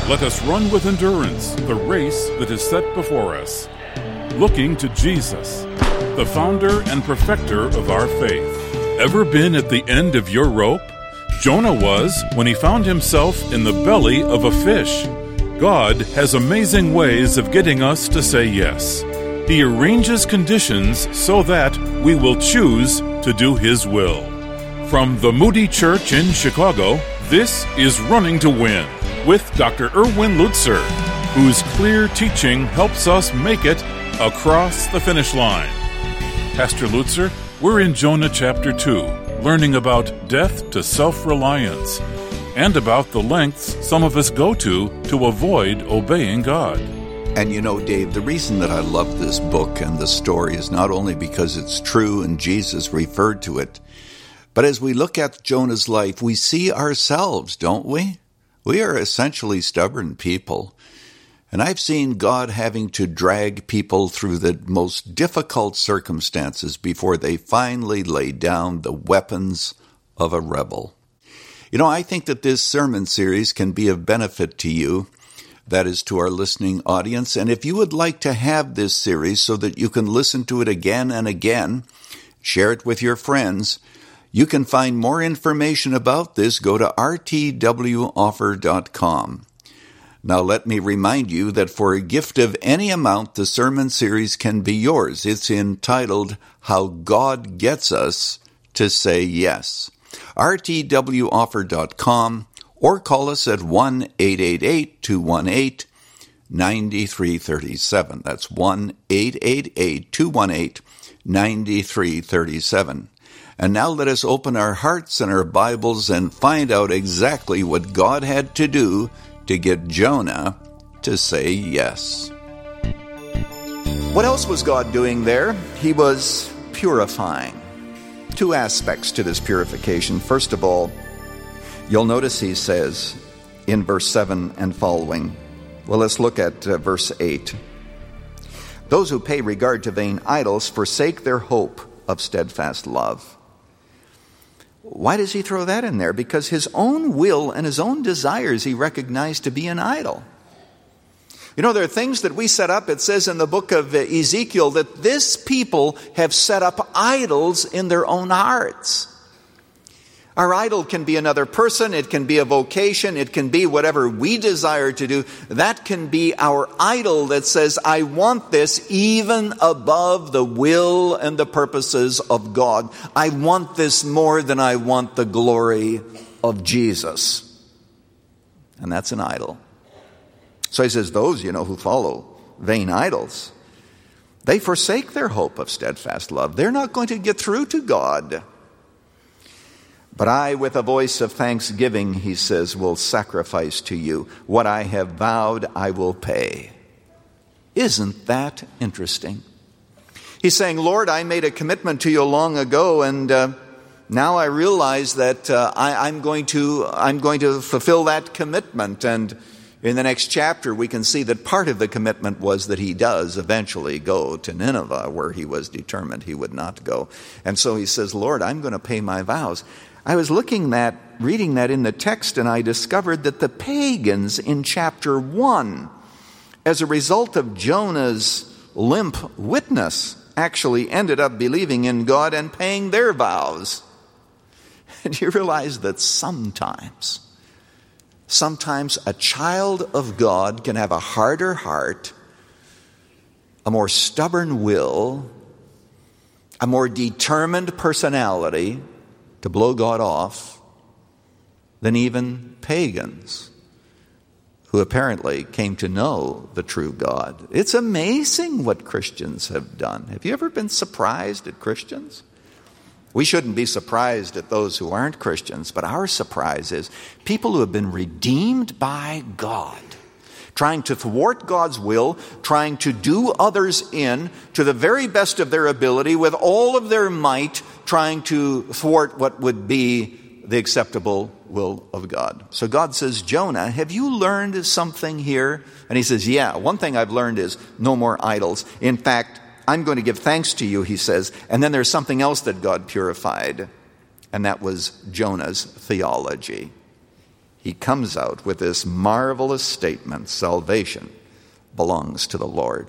Let us run with endurance the race that is set before us, looking to Jesus, the founder and perfecter of our faith. Ever been at the end of your rope? Jonah was when he found himself in the belly of a fish. God has amazing ways of getting us to say yes. He arranges conditions so that we will choose to do His will. From the Moody Church in Chicago, this is Running to Win with Dr. Erwin Lutzer, whose clear teaching helps us make it across the finish line. Pastor Lutzer, we're in Jonah chapter 2, learning about death to self-reliance and about the lengths some of us go to avoid obeying God. And you know, Dave, the reason that I love this book and the story is not only because it's true and Jesus referred to it, but as we look at Jonah's life, we see ourselves, don't we? We are essentially stubborn people. And I've seen God having to drag people through the most difficult circumstances before they finally lay down the weapons of a rebel. You know, I think that this sermon series can be of benefit to you, that is to our listening audience. And if you would like to have this series so that you can listen to it again and again, share it with your friends. You can find more information about this. Go to rtwoffer.com. Now let me remind you that for a gift of any amount, the sermon series can be yours. It's entitled, How God Gets Us to Say Yes. rtwoffer.com or call us at 1-888-218-9337. That's 1-888-218-9337. And now let us open our hearts and our Bibles and find out exactly what God had to do to get Jonah to say yes. What else was God doing there? He was purifying. Two aspects to this purification. First of all, you'll notice he says in verse 7 and following, well, let's look at verse 8. Those who pay regard to vain idols forsake their hope of steadfast love. Why does he throw that in there? Because his own will and his own desires he recognized to be an idol. You know, there are things that we set up. It says in the book of Ezekiel that this people have set up idols in their own hearts. Our idol can be another person. It can be a vocation. It can be whatever we desire to do. That can be our idol that says, I want this even above the will and the purposes of God. I want this more than I want the glory of Jesus. And that's an idol. So he says, those, who follow vain idols, they forsake their hope of steadfast love. They're not going to get through to God. But I, with a voice of thanksgiving, he says, will sacrifice to you. What I have vowed, I will pay. Isn't that interesting? He's saying, Lord, I made a commitment to you long ago, and now I realize that I'm going to fulfill that commitment. And in the next chapter, we can see that part of the commitment was that he does eventually go to Nineveh, where he was determined he would not go. And so he says, Lord, I'm going to pay my vows. I was reading that in the text, and I discovered that the pagans in chapter 1, as a result of Jonah's limp witness, actually ended up believing in God and paying their vows. And you realize that sometimes a child of God can have a harder heart, a more stubborn will, a more determined personality to blow God off than even pagans who apparently came to know the true God. It's amazing what Christians have done. Have you ever been surprised at Christians? We shouldn't be surprised at those who aren't Christians, but our surprise is people who have been redeemed by God, trying to thwart God's will, trying to do others in to the very best of their ability with all of their might, trying to thwart what would be the acceptable will of God. So God says, Jonah, have you learned something here? And he says, yeah, one thing I've learned is no more idols. In fact, I'm going to give thanks to you, he says. And then there's something else that God purified, and that was Jonah's theology. he comes out with this marvelous statement: salvation belongs to the Lord.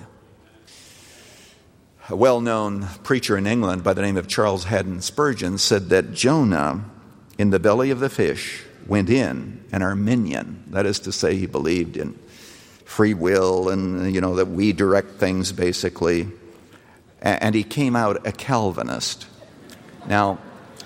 A well-known preacher in England by the name of Charles Haddon Spurgeon said that Jonah, in the belly of the fish, went in an Arminian. That is to say, he believed in free will and, that we direct things, basically. And he came out a Calvinist. Now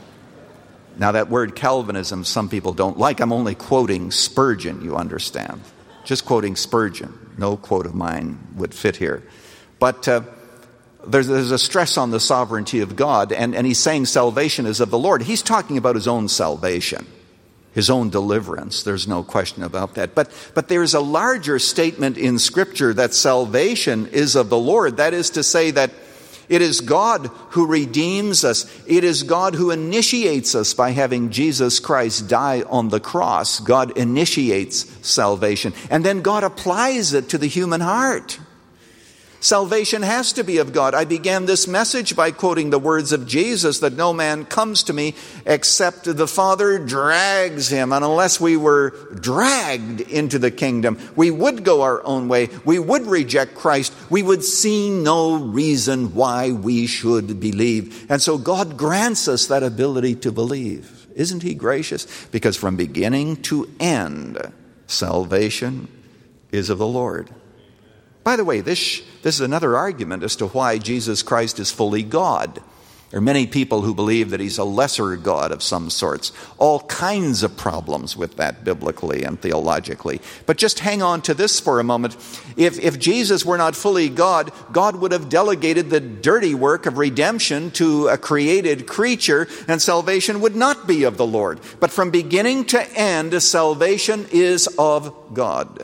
that word Calvinism, some people don't like. I'm only quoting Spurgeon, you understand. Just quoting Spurgeon. No quote of mine would fit here. But there's a stress on the sovereignty of God, and he's saying salvation is of the Lord. He's talking about his own salvation, his own deliverance. There's no question about that. But there's a larger statement in Scripture that salvation is of the Lord. That is to say that it is God who redeems us. It is God who initiates us by having Jesus Christ die on the cross. God initiates salvation. And then God applies it to the human heart. Salvation has to be of God. I began this message by quoting the words of Jesus that no man comes to me except the Father drags him. And unless we were dragged into the kingdom, we would go our own way. We would reject Christ. We would see no reason why we should believe. And so God grants us that ability to believe. Isn't he gracious? Because from beginning to end, salvation is of the Lord. By the way, this is another argument as to why Jesus Christ is fully God. There are many people who believe that he's a lesser God of some sorts. All kinds of problems with that biblically and theologically. But just hang on to this for a moment. If Jesus were not fully God, God would have delegated the dirty work of redemption to a created creature, and salvation would not be of the Lord. But from beginning to end, salvation is of God.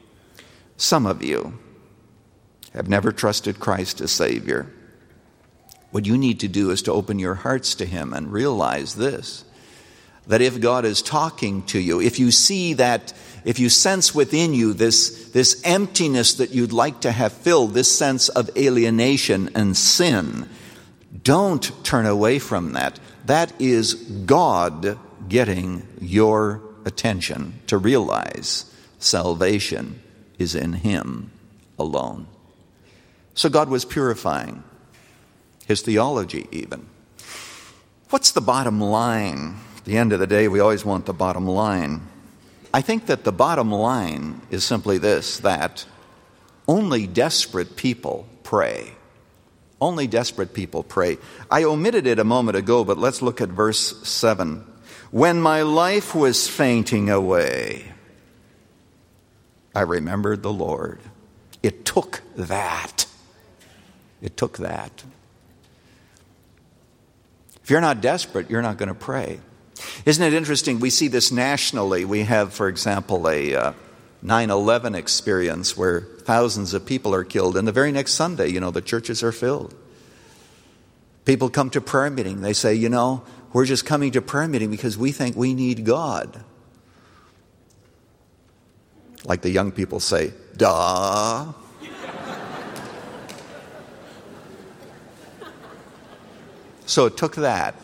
Some of you have never trusted Christ as Savior. What you need to do is to open your hearts to him and realize this, that if God is talking to you, if you see that, if you sense within you this emptiness that you'd like to have filled, this sense of alienation and sin, don't turn away from that. That is God getting your attention to realize salvation is in him alone. So God was purifying his theology even. What's the bottom line? At the end of the day, we always want the bottom line. I think that the bottom line is simply this, that only desperate people pray. Only desperate people pray. I omitted it a moment ago, but let's look at verse 7. When my life was fainting away, I remembered the Lord. It took that. It took that. If you're not desperate, you're not going to pray. Isn't it interesting? We see this nationally. We have, for example, a 9/11 experience where thousands of people are killed, and the very next Sunday, the churches are filled. People come to prayer meeting. They say, we're just coming to prayer meeting because we think we need God. Like the young people say, duh. So it took that.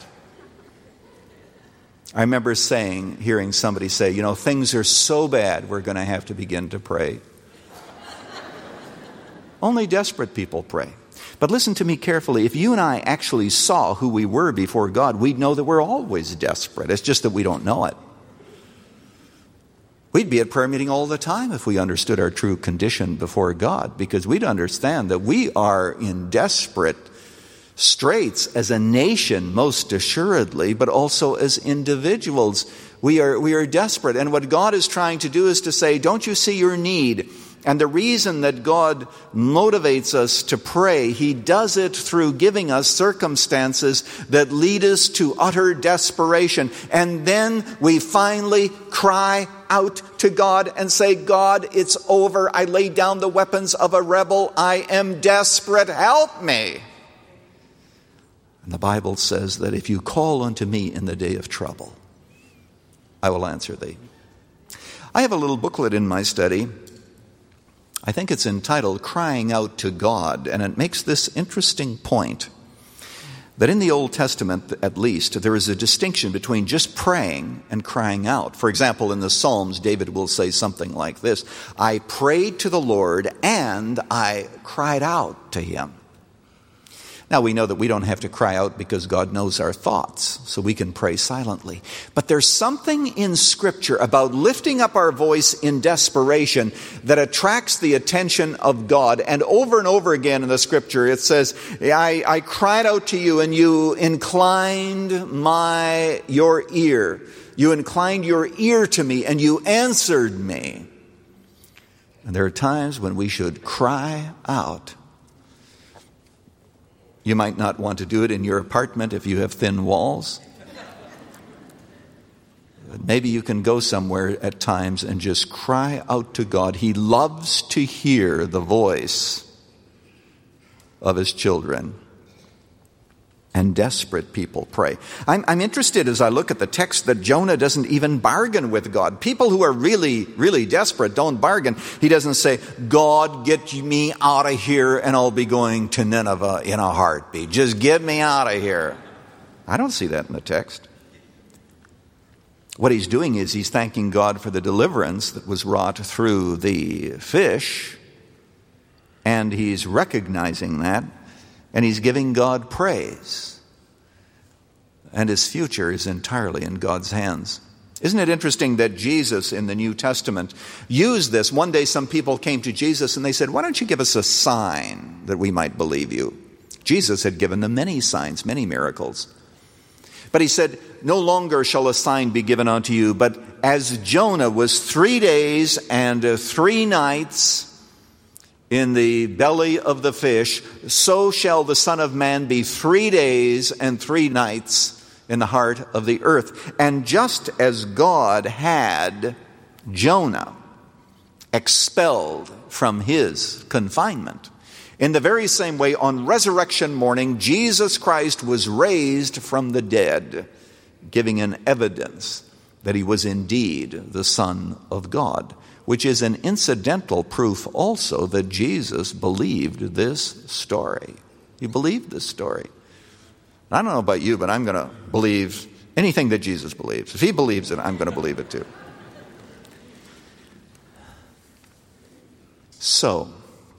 I remember hearing somebody say, things are so bad, we're going to have to begin to pray. Only desperate people pray. But listen to me carefully. If you and I actually saw who we were before God, we'd know that we're always desperate. It's just that we don't know it. We'd be at prayer meeting all the time if we understood our true condition before God, because we'd understand that we are in desperate straits as a nation, most assuredly, but also as individuals. We are desperate. And what God is trying to do is to say, don't you see your need? And the reason that God motivates us to pray, he does it through giving us circumstances that lead us to utter desperation. And then we finally cry out to God and say, God, it's over. I lay down the weapons of a rebel. I am desperate. Help me. And the Bible says that if you call unto me in the day of trouble, I will answer thee. I have a little booklet in my study. I think it's entitled Crying Out to God, and it makes this interesting point. that in the Old Testament, at least, there is a distinction between just praying and crying out. For example, in the Psalms, David will say something like this: I prayed to the Lord and I cried out to him. Now, we know that we don't have to cry out because God knows our thoughts, so we can pray silently. But there's something in Scripture about lifting up our voice in desperation that attracts the attention of God. And over again in the Scripture, it says, I cried out to you and you inclined your ear. You inclined your ear to me and you answered me. And there are times when we should cry out. You might not want to do it in your apartment if you have thin walls. But maybe you can go somewhere at times and just cry out to God. He loves to hear the voice of his children. And desperate people pray. I'm interested as I look at the text that Jonah doesn't even bargain with God. People who are really, really desperate don't bargain. He doesn't say, God, get me out of here and I'll be going to Nineveh in a heartbeat. Just get me out of here. I don't see that in the text. What he's doing is he's thanking God for the deliverance that was wrought through the fish. And he's recognizing that. And he's giving God praise. And his future is entirely in God's hands. Isn't it interesting that Jesus in the New Testament used this? One day some people came to Jesus and they said, why don't you give us a sign that we might believe you? Jesus had given them many signs, many miracles. But he said, no longer shall a sign be given unto you, but as Jonah was 3 days and 3 nights in the belly of the fish, so shall the Son of Man be 3 days and 3 nights in the heart of the earth. And just as God had Jonah expelled from his confinement, in the very same way, on resurrection morning, Jesus Christ was raised from the dead, giving an evidence that he was indeed the Son of God, which is an incidental proof also that Jesus believed this story. He believed this story. I don't know about you, but I'm going to believe anything that Jesus believes. If he believes it, I'm going to believe it too. So,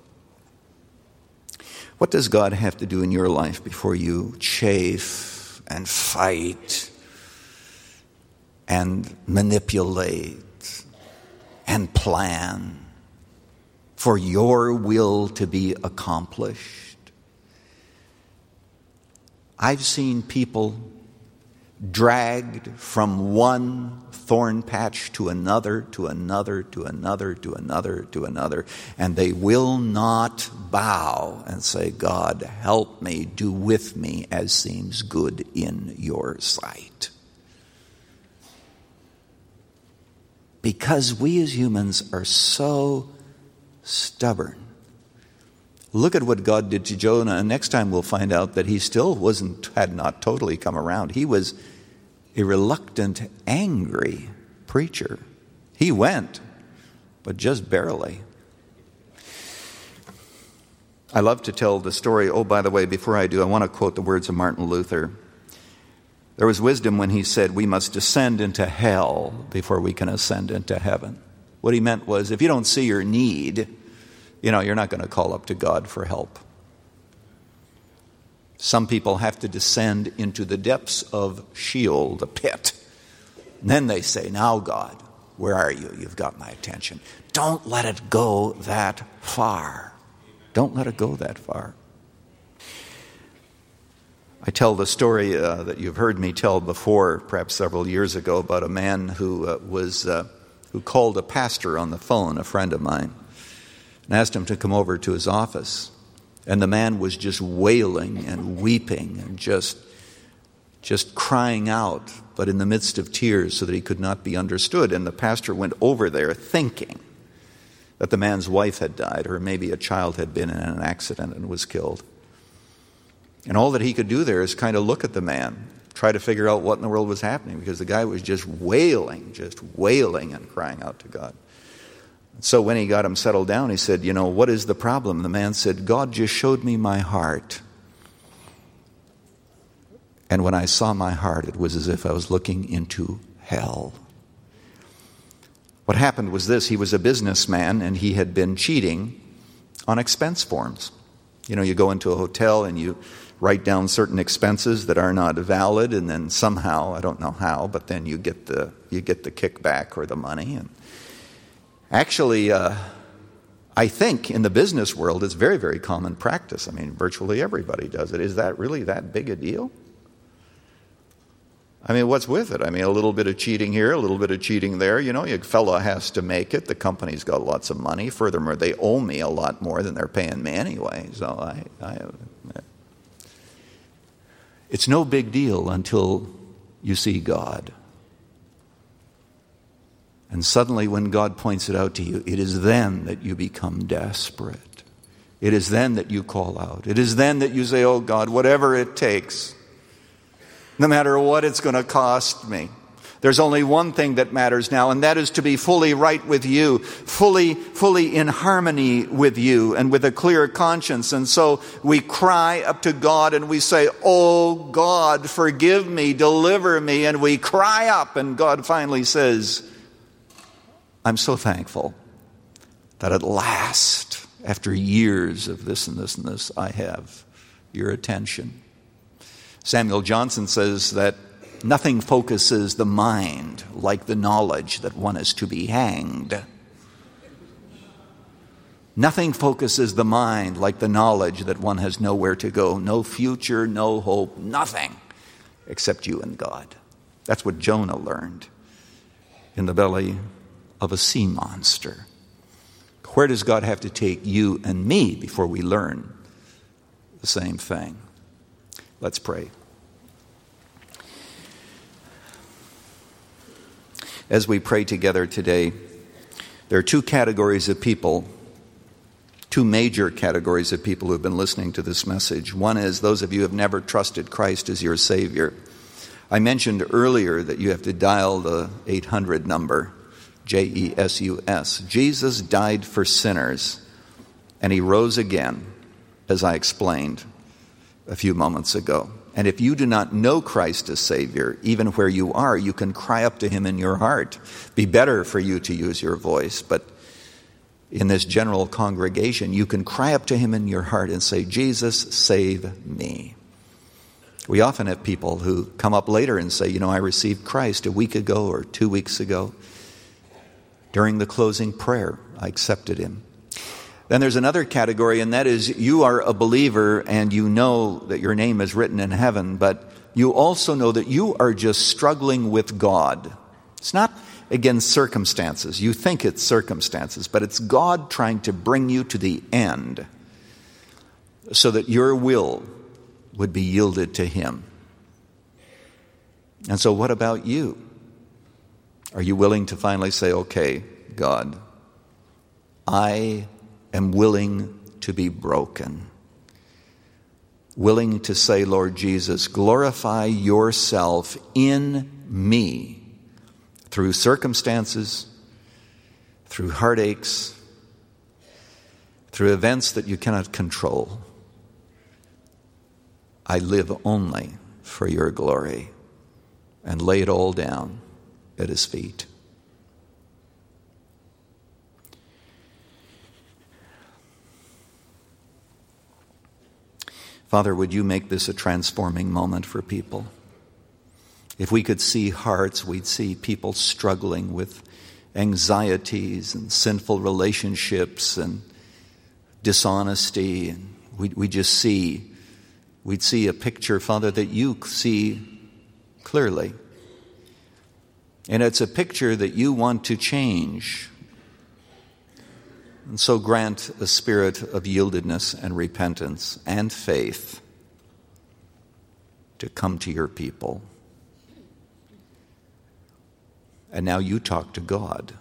what does God have to do in your life before you chafe and fight and manipulate and plan for your will to be accomplished? I've seen people dragged from one thorn patch to another, to another, to another, to another, to another, and they will not bow and say, God, help me, do with me as seems good in your sight. Because we as humans are so stubborn. Look at what God did to Jonah, and next time we'll find out that he still had not totally come around. He was a reluctant, angry preacher. He went, but just barely. I love to tell the story. Oh, by the way, before I do, I want to quote the words of Martin Luther. There was wisdom when he said, we must descend into hell before we can ascend into heaven. What he meant was, if you don't see your need, you're not going to call up to God for help. Some people have to descend into the depths of Sheol, the pit. And then they say, now God, where are you? You've got my attention. Don't let it go that far. Don't let it go that far. I tell the story that you've heard me tell before, perhaps several years ago, about a man who called a pastor on the phone, a friend of mine, and asked him to come over to his office. And the man was just wailing and weeping and just crying out, but in the midst of tears so that he could not be understood. And the pastor went over there thinking that the man's wife had died, or maybe a child had been in an accident and was killed. And all that he could do there is kind of look at the man, try to figure out what in the world was happening, because the guy was just wailing and crying out to God. So when he got him settled down, he said, what is the problem? The man said, God just showed me my heart. And when I saw my heart, it was as if I was looking into hell. What happened was this: he was a businessman and he had been cheating on expense forms. You know, you go into a hotel and you write down certain expenses that are not valid, and then somehow, I don't know how, but then you get the kickback or the money. And actually, I think in the business world it's very, very common practice. I mean, virtually everybody does it. Is that really that big a deal? I mean, what's with it? I mean, a little bit of cheating here, a little bit of cheating there. You know, a fellow has to make it. The company's got lots of money. Furthermore, they owe me a lot more than they're paying me anyway. So it's no big deal until you see God. And suddenly when God points it out to you, it is then that you become desperate. It is then that you call out. It is then that you say, oh God, whatever it takes, no matter what it's going to cost me. There's only one thing that matters now, and that is to be fully right with you, fully in harmony with you, and with a clear conscience. And so we cry up to God and we say, oh God, forgive me, deliver me. And we cry up, and God finally says, I'm so thankful that at last, after years of this and this and this, I have your attention. Samuel Johnson says that nothing focuses the mind like the knowledge that one is to be hanged. Nothing focuses the mind like the knowledge that one has nowhere to go, no future, no hope, nothing except you and God. That's what Jonah learned in the belly of a sea monster. Where does God have to take you and me before we learn the same thing? Let's pray. As we pray together today, there are two categories of people, two major categories of people who have been listening to this message. One is those of you who have never trusted Christ as your Savior. I mentioned earlier that you have to dial the 800 number, JESUS. Jesus died for sinners, and he rose again, as I explained a few moments ago. And if you do not know Christ as Savior, even where you are, you can cry up to him in your heart. Be better for you to use your voice, but in this general congregation, you can cry up to him in your heart and say, Jesus, save me. We often have people who come up later and say, I received Christ a week ago or 2 weeks ago. During the closing prayer, I accepted him. Then there's another category, and that is you are a believer and you know that your name is written in heaven, but you also know that you are just struggling with God. It's not against circumstances. You think it's circumstances, but it's God trying to bring you to the end so that your will would be yielded to him. And so what about you? Are you willing to finally say, okay, God, I am willing to be broken. Willing to say, Lord Jesus, glorify yourself in me through circumstances, through heartaches, through events that you cannot control. I live only for your glory, and lay it all down at his feet. Father, would you make this a transforming moment for people? If we could see hearts, we'd see people struggling with anxieties and sinful relationships and dishonesty. And we'd see a picture, Father, that you see clearly. And it's a picture that you want to change. And so grant a spirit of yieldedness and repentance and faith to come to your people. And now you talk to God.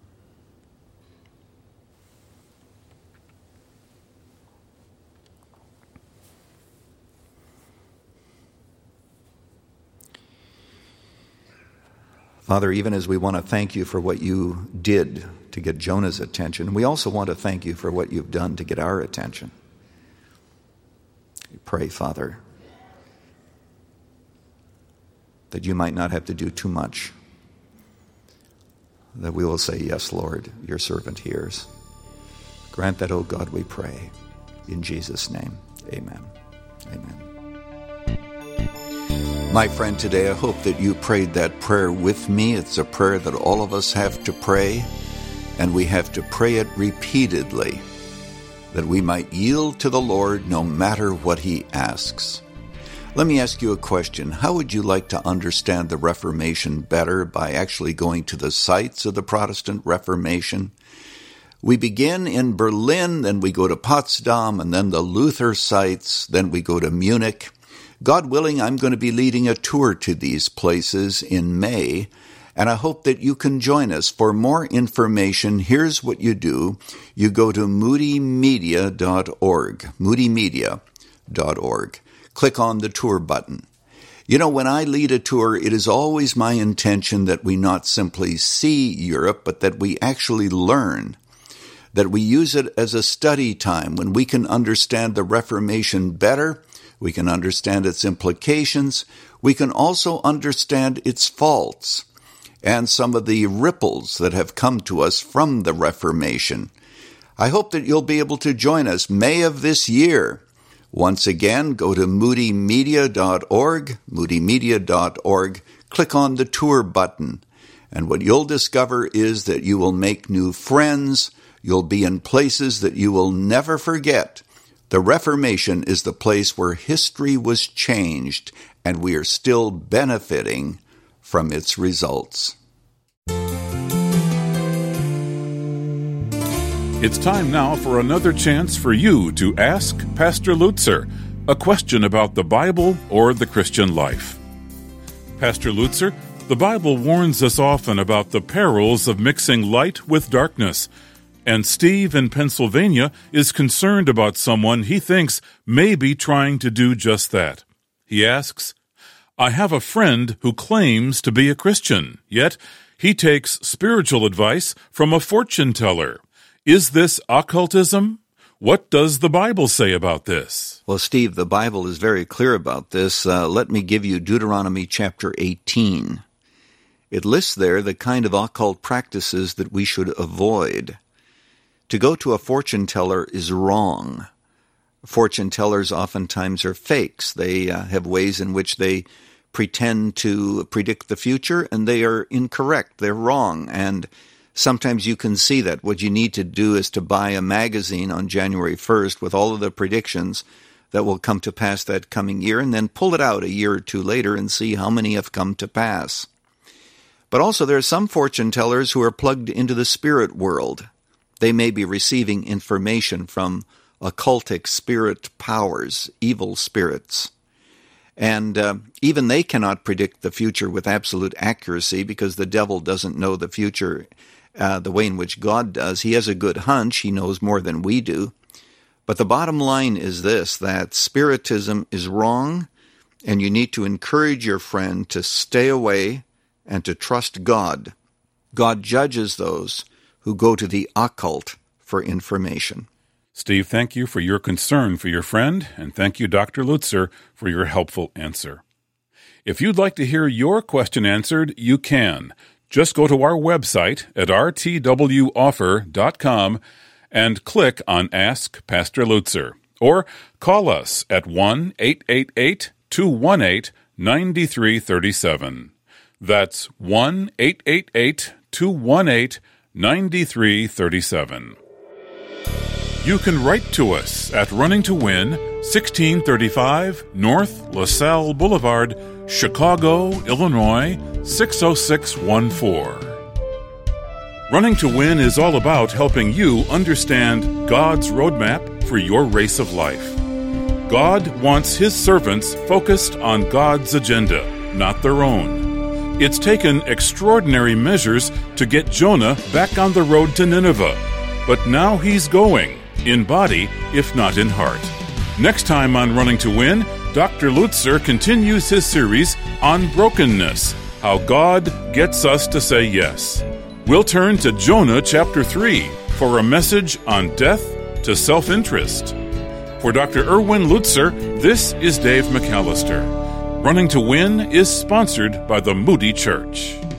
Father, even as we want to thank you for what you did to get Jonah's attention, we also want to thank you for what you've done to get our attention. We pray, Father, that you might not have to do too much, that we will say, yes, Lord, your servant hears. Grant that, O God, we pray. In Jesus' name, amen. Amen. My friend, today I hope that you prayed that prayer with me. It's a prayer that all of us have to pray, and we have to pray it repeatedly, that we might yield to the Lord no matter what He asks. Let me ask you a question. How would you like to understand the Reformation better by actually going to the sites of the Protestant Reformation? We begin in Berlin, then we go to Potsdam, and then the Luther sites, then we go to Munich. God willing, I'm going to be leading a tour to these places in May, and I hope that you can join us. For more information, here's what you do. You go to moodymedia.org, moodymedia.org. Click on the tour button. You know, when I lead a tour, it is always my intention that we not simply see Europe, but that we actually learn, that we use it as a study time when we can understand the Reformation better. We can understand its implications. We can also understand its faults and some of the ripples that have come to us from the Reformation. I hope that you'll be able to join us May of this year. Once again, go to moodymedia.org, moodymedia.org, click on the tour button, and what you'll discover is that you will make new friends. You'll be in places that you will never forget. The Reformation is the place where history was changed, and we are still benefiting from its results. It's time now for another chance for you to ask Pastor Lutzer a question about the Bible or the Christian life. Pastor Lutzer, the Bible warns us often about the perils of mixing light with darkness. And Steve in Pennsylvania is concerned about someone he thinks may be trying to do just that. He asks, I have a friend who claims to be a Christian, yet he takes spiritual advice from a fortune teller. Is this occultism? What does the Bible say about this? Well, Steve, the Bible is very clear about this. Let me give you Deuteronomy chapter 18. It lists there the kind of occult practices that we should avoid. To go to a fortune teller is wrong. Fortune tellers oftentimes are fakes. They have ways in which they pretend to predict the future, and they are incorrect. They're wrong, and sometimes you can see that. What you need to do is to buy a magazine on January 1st with all of the predictions that will come to pass that coming year, and then pull it out a year or two later and see how many have come to pass. But also there are some fortune tellers who are plugged into the spirit world. They may be receiving information from occultic spirit powers, evil spirits. And even they cannot predict the future with absolute accuracy because the devil doesn't know the future the way in which God does. He has a good hunch. He knows more than we do. But the bottom line is this, that spiritism is wrong, and you need to encourage your friend to stay away and to trust God. God judges those who go to the occult for information. Steve, thank you for your concern for your friend, and thank you, Dr. Lutzer, for your helpful answer. If you'd like to hear your question answered, you can. Just go to our website at rtwoffer.com and click on Ask Pastor Lutzer, or call us at 1-888-218-9337. That's 1-888-218-9337. You can write to us at Running to Win, 1635 North LaSalle Boulevard, Chicago, Illinois, 60614. Running to Win is all about helping you understand God's roadmap for your race of life. God wants His servants focused on God's agenda, not their own. It's taken extraordinary measures to get Jonah back on the road to Nineveh, but now he's going, in body, if not in heart. Next time on Running to Win, Dr. Lutzer continues his series on brokenness, how God gets us to say yes. We'll turn to Jonah chapter 3 for a message on death to self-interest. For Dr. Erwin Lutzer, this is Dave McAllister. Running to Win is sponsored by the Moody Church.